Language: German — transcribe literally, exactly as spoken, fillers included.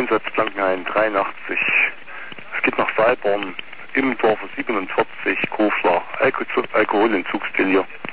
Einsatz Blankenhain dreiundachtzig. Es geht nach Saalborn, Immendorfer siebenundvierzig, Kofler, Alko Alkoholentzugsdealer.